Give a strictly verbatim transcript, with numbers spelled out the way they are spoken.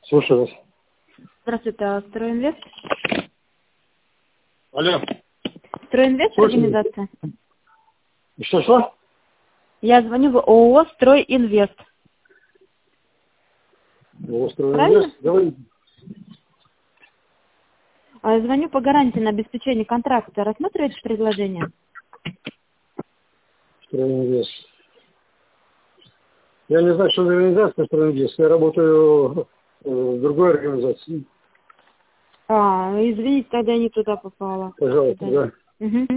Слушаю вас. Здравствуйте, а Стройинвест? Алло. Стройинвест Слушаю. организация? Что-что? Я звоню в ООО «Стройинвест». Стройинвест? Говорите. А, Звоню по гарантии на обеспечение контракта. Рассматриваете предложение? Стройинвест. Я не знаю, что за организация Стройинвест. Я работаю в другой организации. А, извините, тогда я не туда попала. Пожалуйста, да. Угу.